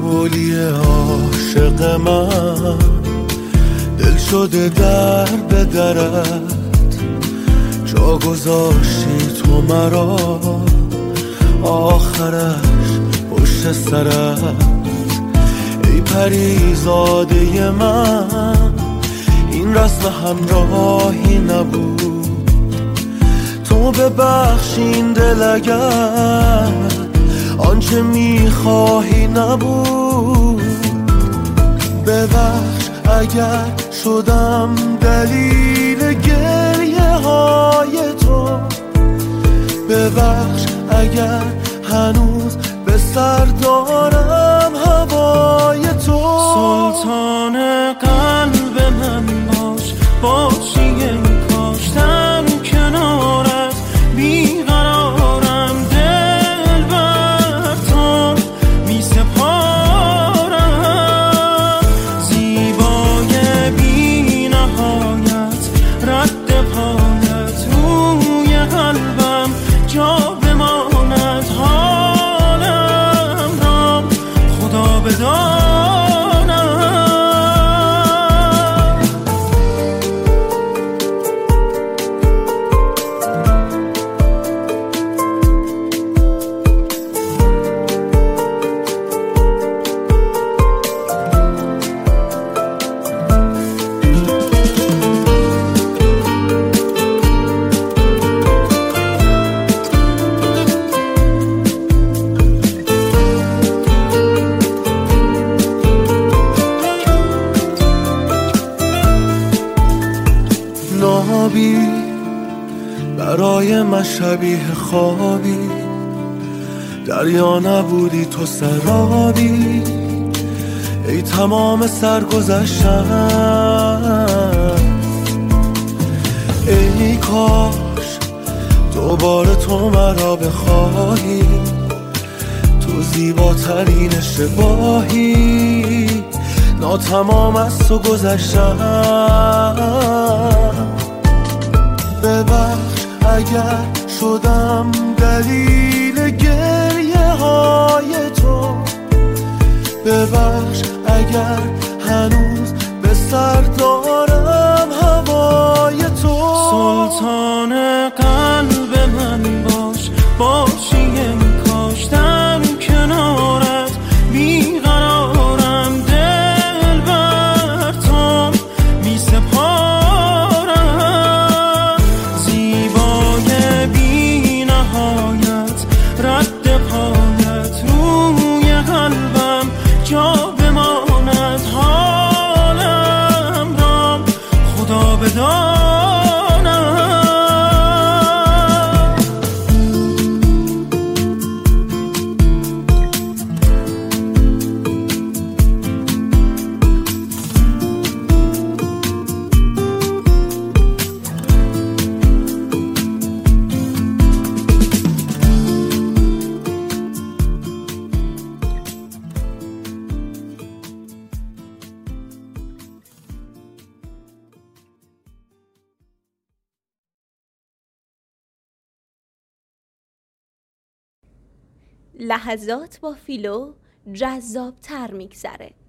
گلی عاشق من دل شده در به درت، جا گذاشتی تو مرا آخرش پشت سرت. ای پریزاده من این رسم همراهی نبود، تو ببخشین دل اگر آنچه میخواهی نبود. ببخش اگر شدم دلیل گریه های تو، ببخش اگر هنوز به سر دارم هوای تو. سلطان قلب من باش، باشی کاشتم کنارت، بیقرارم دل بر تو می سپارم. زیبای بی نهایت رد پایت روی قلبم جا بماند، حالم را خدا بدان. نابی برای من شبیه خوابی، دریا نبودی تو سرابی. ای تمام سرگذشتم، ای کاش دوباره تو مرا بخواهی، تو زیباترین اشتباهی، ناتمام از تو گذشتم. ببخش اگر شدم دلیل گریه های تو، ببخش اگر هنوز به سر دارم هوای تو. سلطان قلب من باش، باشی کاشتم کنارت، بیقرارم دل بر تو می سپارم. زیبای بی نهایت رد پایت روی قلبم جا بماند، حالم را خدا بدان. لحظات با فیلو جذاب‌تر می‌گذره.